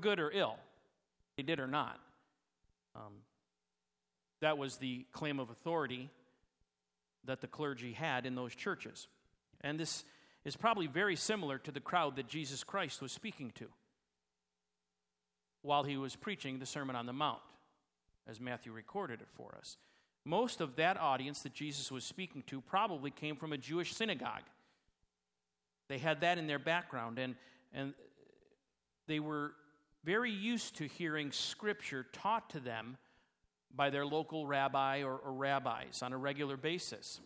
good or ill. They did or not. That was the claim of authority that the clergy had in those churches. And this is probably very similar to the crowd that Jesus Christ was speaking to while he was preaching the Sermon on the Mount, as Matthew recorded it for us. Most of that audience that Jesus was speaking to probably came from a Jewish synagogue. They had that in their background, and they were very used to hearing Scripture taught to them by their local rabbi or rabbis on a regular basis.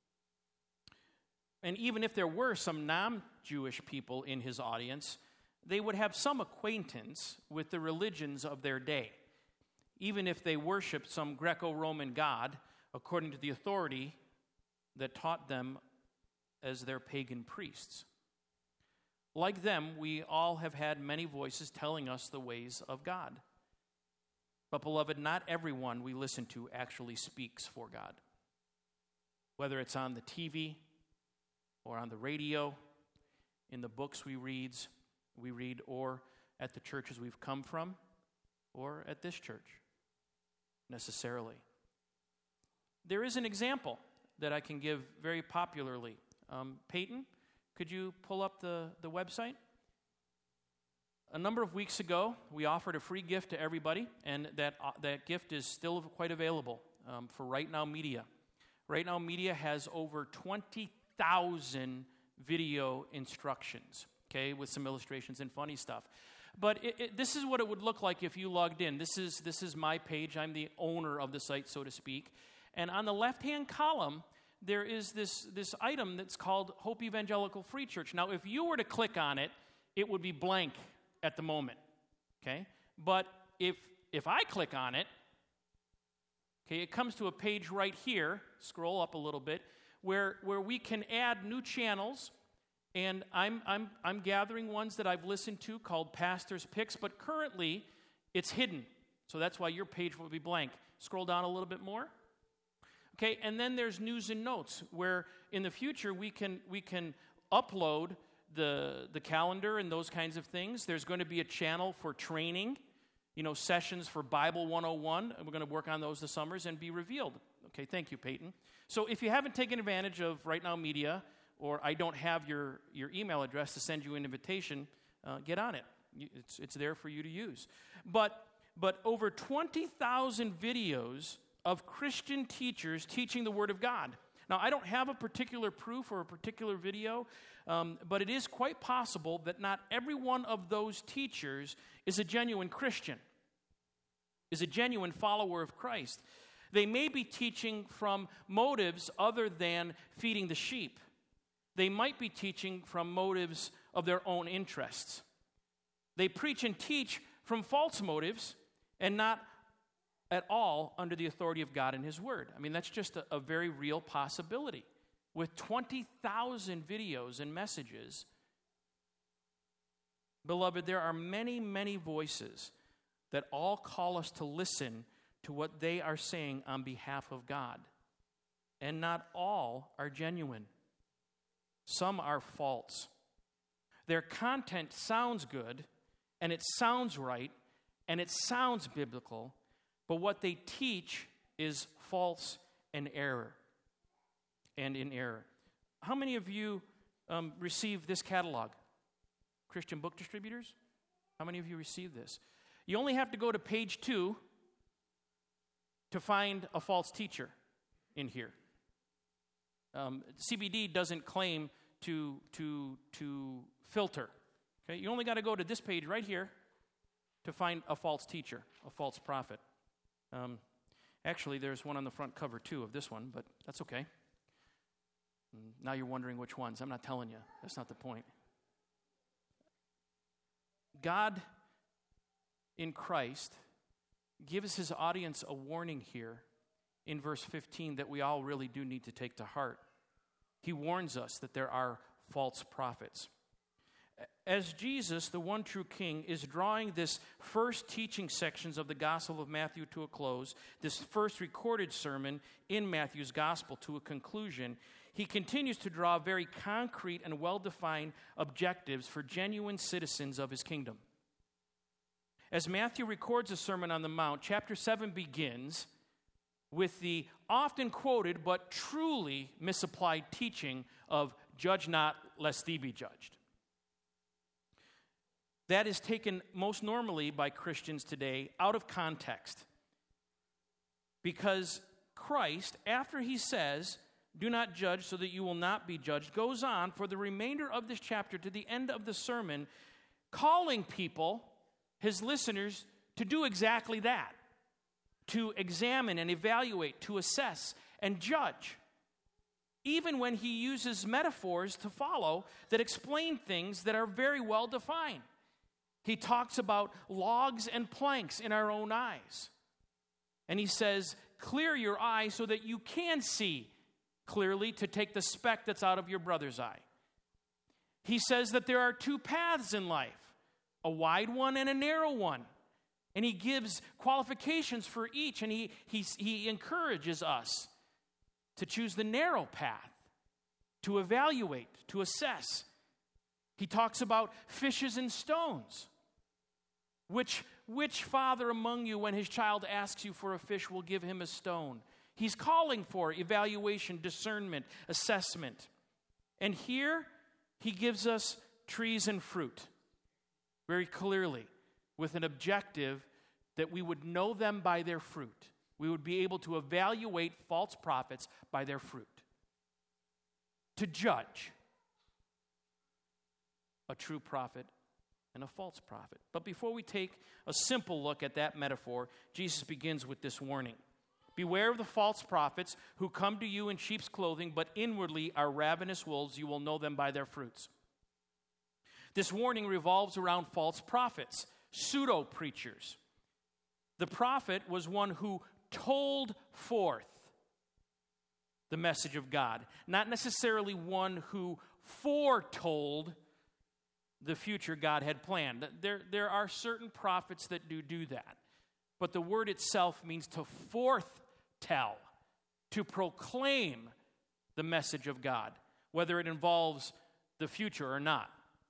And even if there were some non-Jewish people in his audience, they would have some acquaintance with the religions of their day, even if they worshiped some Greco-Roman god according to the authority that taught them as their pagan priests. Like them, we all have had many voices telling us the ways of God. But, beloved, not everyone we listen to actually speaks for God. Whether it's on the TV or on the radio, in the books we read, or at the churches we've come from, or at this church, necessarily. There is an example that I can give very popularly. Peyton, could you pull up the website? A number of weeks ago, we offered a free gift to everybody, and that gift is still quite available for Right Now Media. Right Now Media has over 20,000 video instructions, okay, with some illustrations and funny stuff. But this is what it would look like if you logged in. This is my page. I'm the owner of the site, so to speak. And on the left-hand column, there is this item that's called Hope Evangelical Free Church. Now, if you were to click on it, it would be blank at the moment, okay? But if I click on it, okay, it comes to a page right here, scroll up a little bit, where we can add new channels, and I'm gathering ones that I've listened to called Pastor's Picks, but currently it's hidden, so that's why your page will be blank. Scroll down a little bit more. Okay, and then there's news and notes, where in the future we can upload the calendar and those kinds of things. There's going to be a channel for training, sessions for Bible 101. We're going to work on those this summers and be revealed. Okay, thank you, Peyton. So if you haven't taken advantage of Right Now Media, or I don't have your email address to send you an invitation, get on it. It's there for you to use. But over 20,000 videos of Christian teachers teaching the Word of God. Now, I don't have a particular proof or a particular video, but it is quite possible that not every one of those teachers is a genuine Christian, is a genuine follower of Christ. They may be teaching from motives other than feeding the sheep. They might be teaching from motives of their own interests. They preach and teach from false motives and not at all under the authority of God and His Word. I mean, that's just a very real possibility. With 20,000 videos and messages, beloved, there are many, many voices that all call us to listen to what they are saying on behalf of God. And not all are genuine. Some are false. Their content sounds good, and it sounds right, and it sounds biblical, but what they teach is false and error, and in error. How many of you receive this catalog? Christian Book Distributors? How many of you receive this? You only have to go to page 2 to find a false teacher in here. CBD doesn't claim to filter. Okay? You only got to go to this page right here to find a false teacher, a false prophet. Actually, there's one on the front cover, too, of this one, but that's okay. Now you're wondering which ones. I'm not telling you. That's not the point. God, in Christ, gives His audience a warning here in verse 15 that we all really do need to take to heart. He warns us that there are false prophets. As Jesus, the one true King, is drawing this first teaching sections of the Gospel of Matthew to a close, this first recorded sermon in Matthew's Gospel to a conclusion, he continues to draw very concrete and well-defined objectives for genuine citizens of his kingdom. As Matthew records the Sermon on the Mount, chapter 7 begins with the often quoted but truly misapplied teaching of judge not, lest thee be judged. That is taken most normally by Christians today out of context. Because Christ, after he says, do not judge so that you will not be judged, goes on for the remainder of this chapter to the end of the sermon, calling people, his listeners, to do exactly that. To examine and evaluate, to assess and judge. Even when he uses metaphors to follow that explain things that are very well defined. He talks about logs and planks in our own eyes. And he says, clear your eye so that you can see clearly to take the speck that's out of your brother's eye. He says that there are two paths in life, a wide one and a narrow one. And he gives qualifications for each, and he encourages us to choose the narrow path, to evaluate, to assess. He talks about fishes and stones. Which father among you, when his child asks you for a fish, will give him a stone? He's calling for evaluation, discernment, assessment. And here, he gives us trees and fruit very clearly, with an objective that we would know them by their fruit. We would be able to evaluate false prophets by their fruit. To judge a true prophet and a false prophet. But before we take a simple look at that metaphor, Jesus begins with this warning. Beware of the false prophets who come to you in sheep's clothing, but inwardly are ravenous wolves. You will know them by their fruits. This warning revolves around false prophets, pseudo-preachers. The prophet was one who told forth the message of God, not necessarily one who foretold the future God had planned. There are certain prophets that do that. But the word itself means to foretell, to proclaim the message of God, whether it involves the future or not.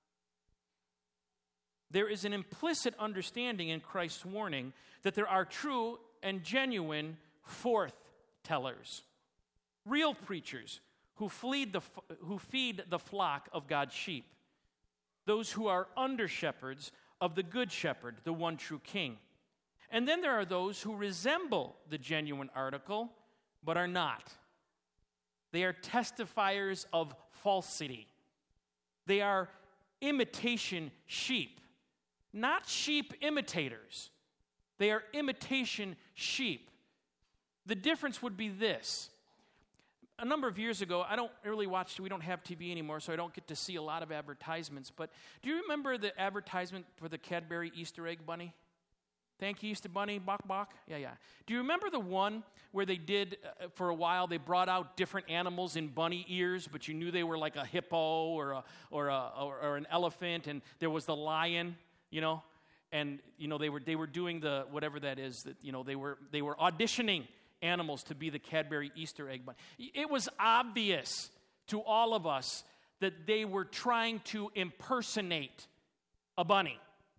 There is an implicit understanding in Christ's warning that there are true and genuine forthtellers, real preachers who feed the flock of God's sheep. Those who are under-shepherds of the good shepherd, the one true king. And then there are those who resemble the genuine article, but are not. They are testifiers of falsity. They are imitation sheep, not sheep imitators. They are imitation sheep. The difference would be this. A number of years ago, we don't have TV anymore, so I don't get to see a lot of advertisements. But do you remember the advertisement for the Cadbury Easter egg bunny? Thank you, Easter bunny, bok bok. Yeah. Do you remember the one where they did, for a while, they brought out different animals in bunny ears, but you knew they were like a hippo or an elephant, and there was the lion, and they were doing the whatever that is, that they were auditioning animals to be the Cadbury Easter egg bunny. It was obvious to all of us that they were trying to impersonate a bunny.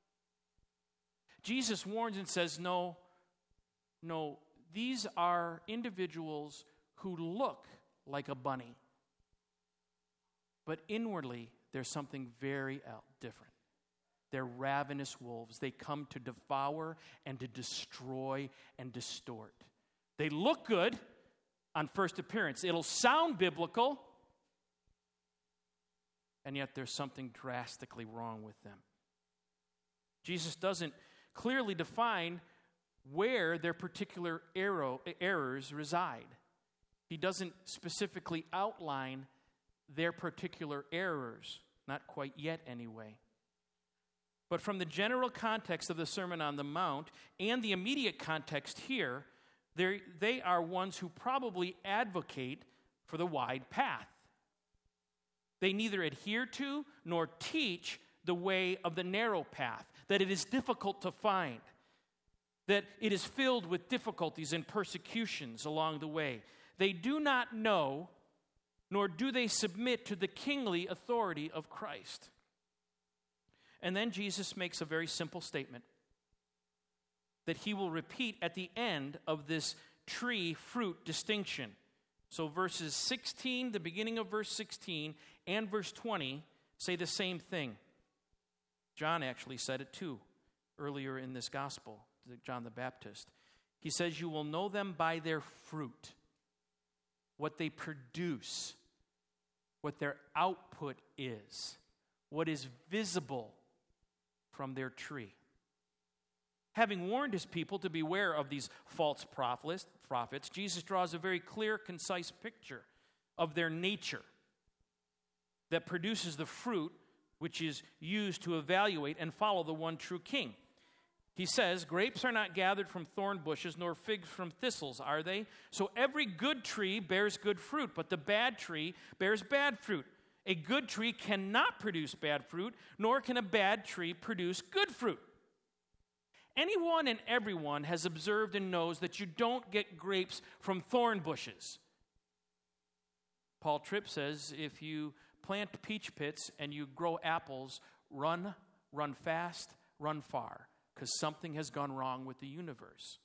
Jesus warns and says, no, these are individuals who look like a bunny, but inwardly there's something very different. They're ravenous wolves. They come to devour and to destroy and distort. They look good on first appearance. It'll sound biblical, and yet there's something drastically wrong with them. Jesus doesn't clearly define where their particular errors reside. He doesn't specifically outline their particular errors, not quite yet anyway. But from the general context of the Sermon on the Mount and the immediate context here, they are ones who probably advocate for the wide path. They neither adhere to nor teach the way of the narrow path, that it is difficult to find, that it is filled with difficulties and persecutions along the way. They do not know, nor do they submit to the kingly authority of Christ. And then Jesus makes a very simple statement. that he will repeat at the end of this tree fruit distinction. So verses 16, the beginning of verse 16, and verse 20 say the same thing. John actually said it too earlier in this gospel, John the Baptist. He says, you will know them by their fruit, what they produce, what their output is, what is visible from their tree. Having warned his people to beware of these false prophets, Jesus draws a very clear, concise picture of their nature that produces the fruit which is used to evaluate and follow the one true king. He says, grapes are not gathered from thorn bushes, nor figs from thistles, are they? So every good tree bears good fruit, but the bad tree bears bad fruit. A good tree cannot produce bad fruit, nor can a bad tree produce good fruit. Anyone and everyone has observed and knows that you don't get grapes from thorn bushes. Paul Tripp says, if you plant peach pits and you grow apples, run fast, run far, because something has gone wrong with the universe.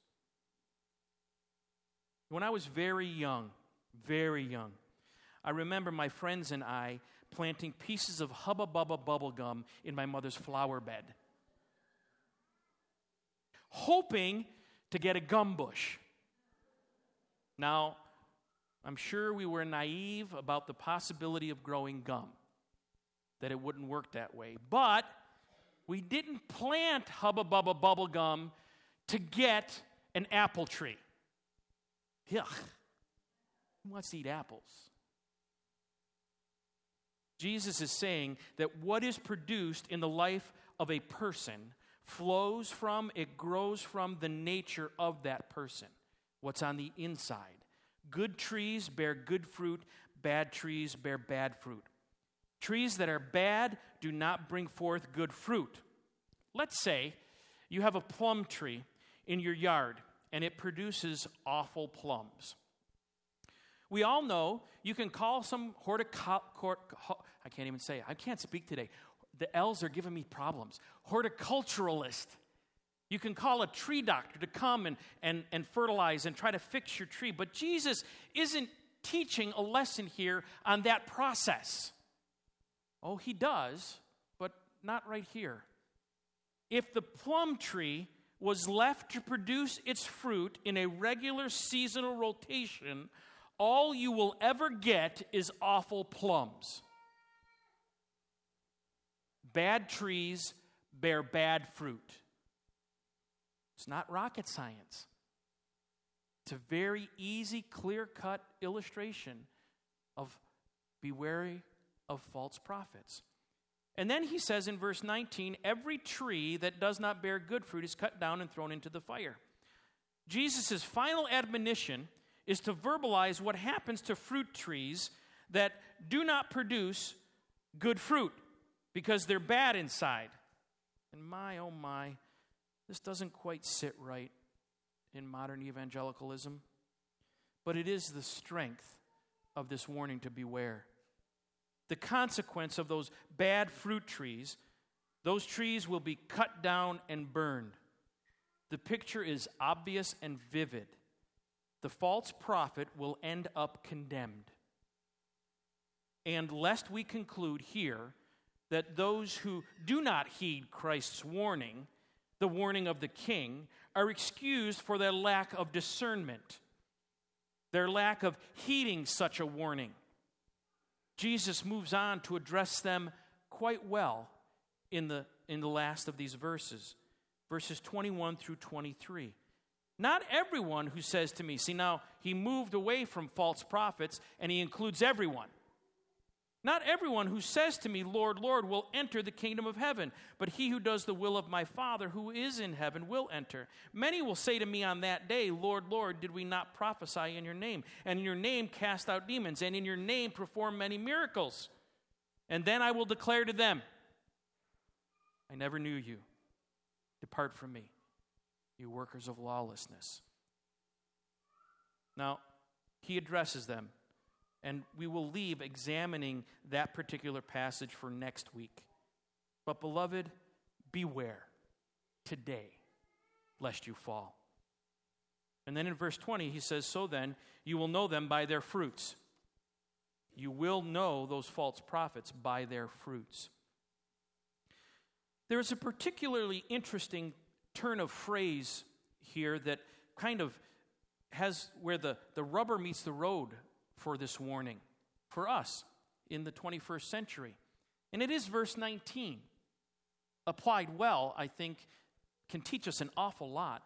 When I was very young, I remember my friends and I planting pieces of Hubba Bubba bubble gum in my mother's flower bed, hoping to get a gum bush. Now, I'm sure we were naive about the possibility of growing gum, that it wouldn't work that way. But we didn't plant Hubba Bubba bubble gum to get an apple tree. Yuck. Who wants to eat apples? Jesus is saying that what is produced in the life of a person flows from, it grows from the nature of that person, what's on the inside. Good trees bear good fruit, bad trees bear bad fruit. Trees that are bad do not bring forth good fruit. Let's say you have a plum tree in your yard and it produces awful plums. We all know you can call some I can't even say it. I can't speak today. The L's are giving me problems. Horticulturalist. You can call a tree doctor to come and fertilize and try to fix your tree. But Jesus isn't teaching a lesson here on that process. Oh, he does, but not right here. If the plum tree was left to produce its fruit in a regular seasonal rotation, all you will ever get is awful plums. Bad trees bear bad fruit. It's not rocket science. It's a very easy, clear-cut illustration of be wary of false prophets. And then he says in verse 19, every tree that does not bear good fruit is cut down and thrown into the fire. Jesus' final admonition is to verbalize what happens to fruit trees that do not produce good fruit because they're bad inside. And my, oh my, this doesn't quite sit right in modern evangelicalism. But it is the strength of this warning to beware. The consequence of those bad fruit trees, those trees will be cut down and burned. The picture is obvious and vivid. The false prophet will end up condemned. And lest we conclude here that those who do not heed Christ's warning, the warning of the king, are excused for their lack of discernment, their lack of heeding such a warning. Jesus moves on to address them quite well in the last of these verses 21 through 23. Not everyone who says to me, see now, he moved away from false prophets and he includes everyone. Not everyone who says to me, Lord, Lord, will enter the kingdom of heaven, but he who does the will of my Father who is in heaven will enter. Many will say to me on that day, Lord, Lord, did we not prophesy in your name? And in your name cast out demons, and in your name perform many miracles? And then I will declare to them, I never knew you. Depart from me, you workers of lawlessness. Now, he addresses them. And we will leave examining that particular passage for next week. But beloved, beware today. lest you fall. And then in verse 20, he says, so then, you will know them by their fruits. You will know those false prophets by their fruits. There is a particularly interesting turn of phrase here that kind of has where the rubber meets the road for this warning for us in the 21st century. And it is verse 19. Applied well, I think, can teach us an awful lot.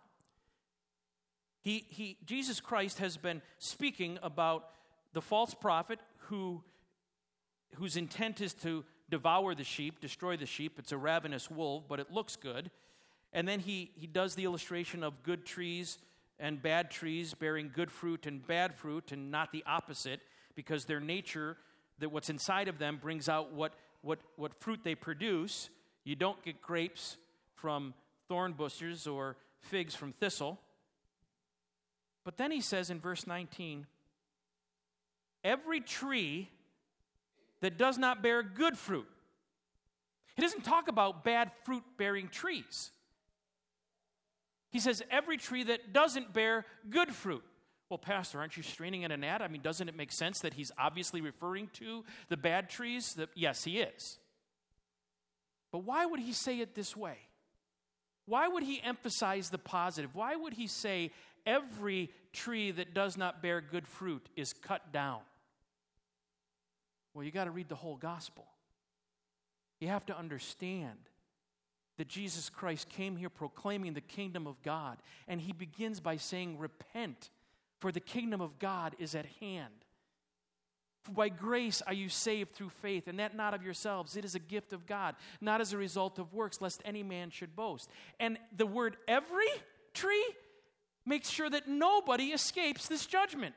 Jesus Christ has been speaking about the false prophet whose intent is to devour the sheep, destroy the sheep. It's a ravenous wolf, but it looks good. And then he does the illustration of good trees and bad trees bearing good fruit and bad fruit, and not the opposite, because their nature, that what's inside of them brings out what fruit they produce. You don't get grapes from thorn bushes or figs from thistle. But then he says in verse 19, every tree that does not bear good fruit. He doesn't talk about bad fruit-bearing trees. He says every tree that doesn't bear good fruit. Well, Pastor, aren't you straining at a gnat? I mean, doesn't it make sense that he's obviously referring to the bad trees? Yes, he is. But why would he say it this way? Why would he emphasize the positive? Why would he say every tree that does not bear good fruit is cut down? Well, you got to read the whole gospel. You have to understand that Jesus Christ came here proclaiming the kingdom of God, and he begins by saying, repent, for the kingdom of God is at hand. For by grace are you saved through faith, and that not of yourselves. It is a gift of God, not as a result of works, lest any man should boast. And the word every tree makes sure that nobody escapes this judgment.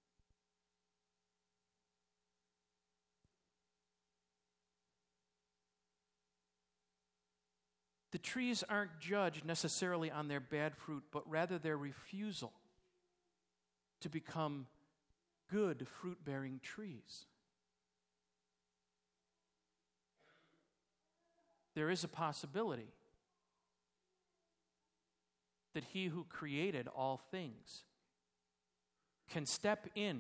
The trees aren't judged necessarily on their bad fruit, but rather their refusal to become good fruit-bearing trees. There is a possibility that he who created all things can step in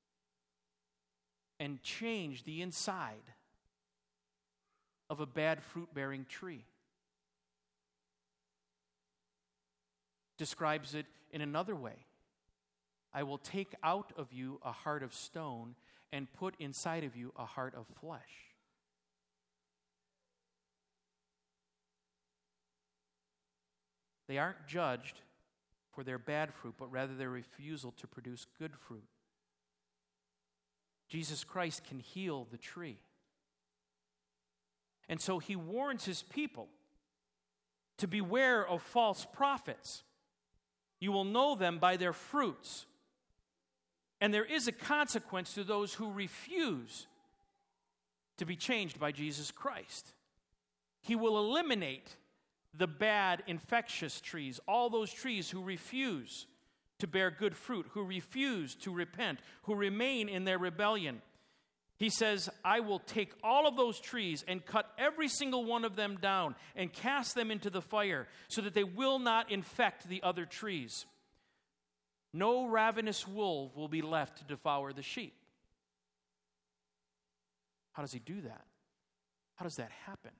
and change the inside of a bad fruit-bearing tree. Describes it in another way. I will take out of you a heart of stone and put inside of you a heart of flesh. They aren't judged for their bad fruit, but rather their refusal to produce good fruit. Jesus Christ can heal the tree. And so he warns his people to beware of false prophets. You will know them by their fruits. And there is a consequence to those who refuse to be changed by Jesus Christ. He will eliminate the bad, infectious trees, all those trees who refuse to bear good fruit, who refuse to repent, who remain in their rebellion. He says, I will take all of those trees and cut every single one of them down and cast them into the fire so that they will not infect the other trees. No ravenous wolf will be left to devour the sheep. How does he do that? How does that happen?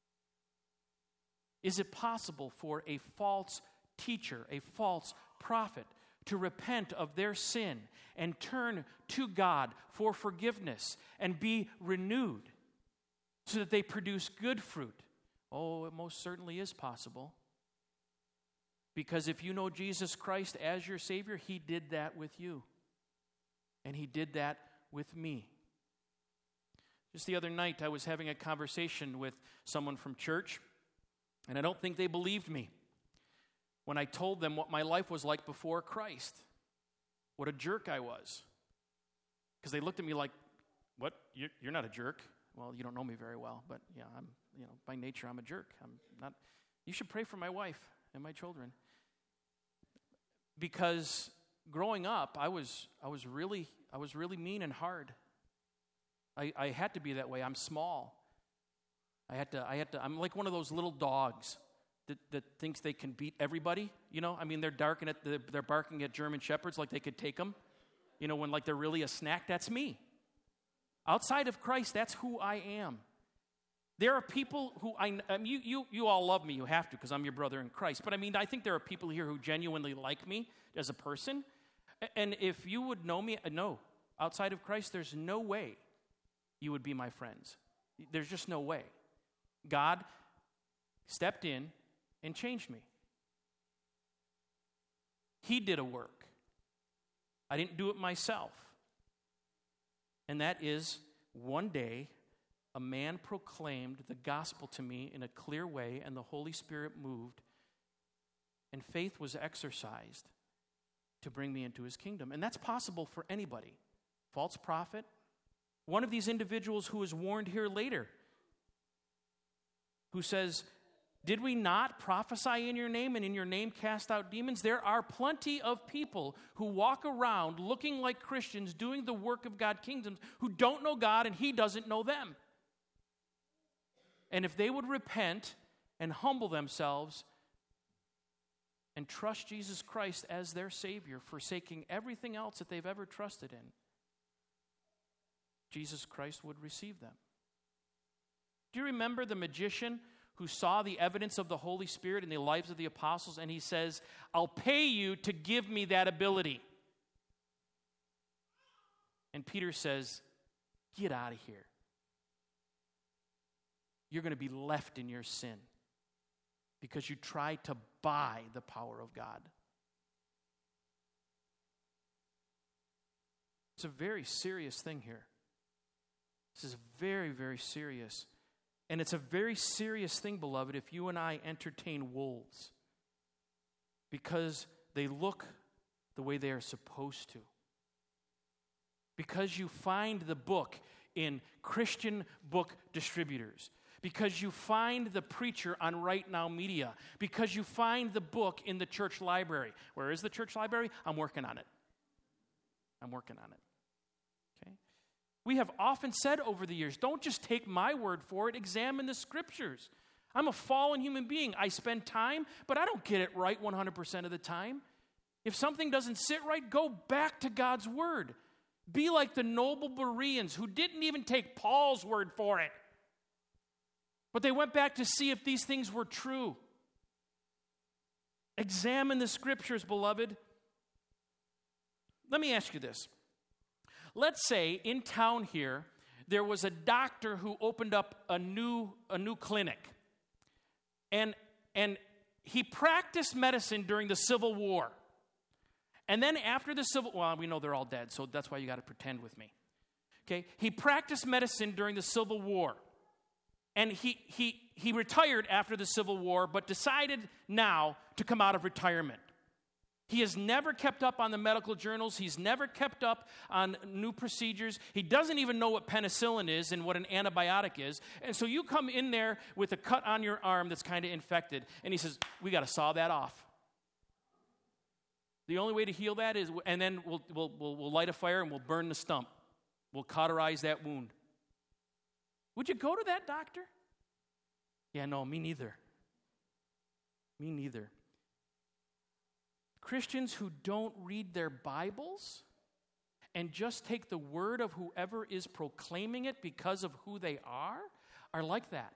Is it possible for a false teacher, a false prophet, to repent of their sin and turn to God for forgiveness and be renewed so that they produce good fruit? Oh, it most certainly is possible. Because if you know Jesus Christ as your Savior, he did that with you. And he did that with me. Just the other night, I was having a conversation with someone from church, and I don't think they believed me when I told them what my life was like before Christ. What a jerk I was. Because they looked at me like, what? You're not a jerk. Well, you don't know me very well, but yeah, by nature I'm a jerk. I'm not. You should pray for my wife and my children. Because growing up, I was really mean and hard. I had to be that way. I'm small. I'm like one of those little dogs that thinks they can beat everybody. I mean, they're barking at German shepherds like they could take them. When like they're really a snack. That's me. Outside of Christ, that's who I am. There are people who you all love me. You have to, because I'm your brother in Christ. But I think there are people here who genuinely like me as a person. And if you would know me, no, outside of Christ, there's no way you would be my friends. There's just no way. God stepped in and changed me. He did a work. I didn't do it myself. And that is, one day, a man proclaimed the gospel to me in a clear way, and the Holy Spirit moved, and faith was exercised to bring me into his kingdom. And that's possible for anybody. False prophet, one of these individuals who is warned here later, who says, did we not prophesy in your name and in your name cast out demons? There are plenty of people who walk around looking like Christians, doing the work of God's kingdoms, who don't know God and he doesn't know them. And if they would repent and humble themselves and trust Jesus Christ as their Savior, forsaking everything else that they've ever trusted in, Jesus Christ would receive them. Do you remember the magician who saw the evidence of the Holy Spirit in the lives of the apostles, and he says, I'll pay you to give me that ability. And Peter says, get out of here. You're going to be left in your sin because you tried to buy the power of God. It's a very serious thing here. This is very, very serious. And it's a very serious thing, beloved, if you and I entertain wolves because they look the way they are supposed to. Because you find the book in Christian book distributors. Because you find the preacher on Right Now Media. Because you find the book in the church library. Where is the church library? I'm working on it. Okay? We have often said over the years, don't just take my word for it, examine the scriptures. I'm a fallen human being. I spend time, but I don't get it right 100% of the time. If something doesn't sit right, go back to God's word. Be like the noble Bereans who didn't even take Paul's word for it. But they went back to see if these things were true. Examine the scriptures, beloved. Let me ask you this. Let's say in town here, there was a doctor who opened up a new clinic. And he practiced medicine during the Civil War. And then after the Civil War, well, we know they're all dead, so that's why you got to pretend with me. Okay? He practiced medicine during the Civil War. And he retired after the Civil War, but decided now to come out of retirement. He has never kept up on the medical journals. He's never kept up on new procedures. He doesn't even know what penicillin is and what an antibiotic is. And so you come in there with a cut on your arm that's kind of infected, and he says, we got to saw that off. The only way to heal that is, and then we'll light a fire and we'll burn the stump. We'll cauterize that wound. Would you go to that doctor? Yeah, no, me neither. Me neither. Christians who don't read their Bibles and just take the word of whoever is proclaiming it because of who they are like that.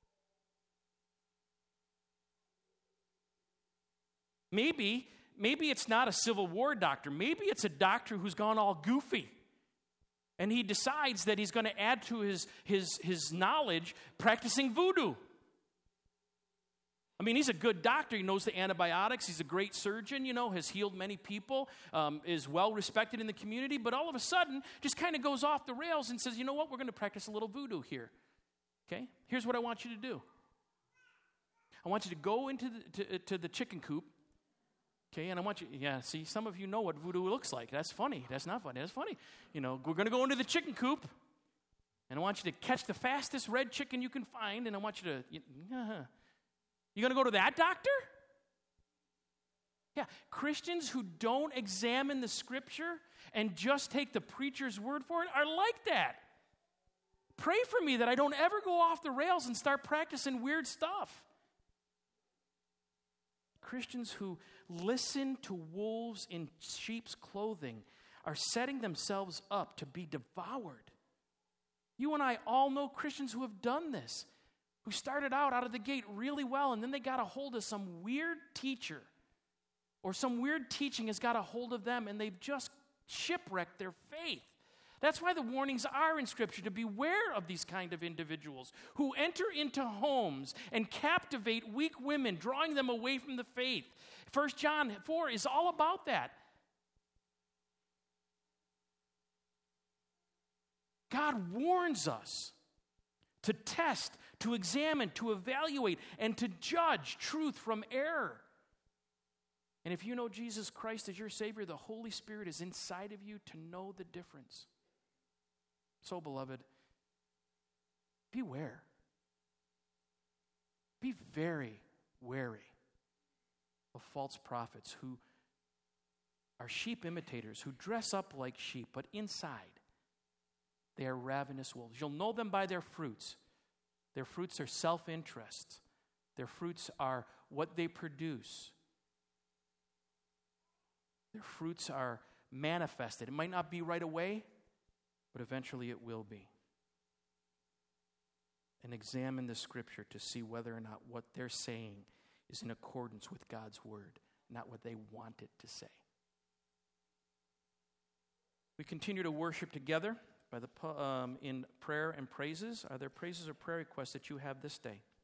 Maybe it's not a Civil War doctor. Maybe it's a doctor who's gone all goofy. And he decides that he's going to add to his knowledge practicing voodoo. I mean, he's a good doctor. He knows the antibiotics. He's a great surgeon, has healed many people, is well respected in the community. But all of a sudden, just kind of goes off the rails and says, you know what, we're going to practice a little voodoo here. Okay? Here's what I want you to do. I want you to go into the chicken coop. Okay, and I want you, see, some of you know what voodoo looks like. That's funny. That's not funny. That's funny. We're going to go into the chicken coop, and I want you to catch the fastest red chicken you can find, and I want you to, you're going to go to that doctor? Yeah, Christians who don't examine the scripture and just take the preacher's word for it are like that. Pray for me that I don't ever go off the rails and start practicing weird stuff. Christians who listen to wolves in sheep's clothing are setting themselves up to be devoured. You and I all know Christians who have done this, who started out of the gate really well, and then they got a hold of some weird teacher, or some weird teaching has got a hold of them, and they've just shipwrecked their faith. That's why the warnings are in Scripture, to beware of these kind of individuals who enter into homes and captivate weak women, drawing them away from the faith. 1 John 4 is all about that. God warns us to test, to examine, to evaluate, and to judge truth from error. And if you know Jesus Christ as your Savior, the Holy Spirit is inside of you to know the difference. So, beloved, beware. Be very wary of false prophets who are sheep imitators, who dress up like sheep, but inside they are ravenous wolves. You'll know them by their fruits. Their fruits are self-interest. Their fruits are what they produce. Their fruits are manifested. It might not be right away, but eventually it will be. And examine the Scripture to see whether or not what they're saying is in accordance with God's Word, not what they want it to say. We continue to worship together in prayer and praises. Are there praises or prayer requests that you have this day?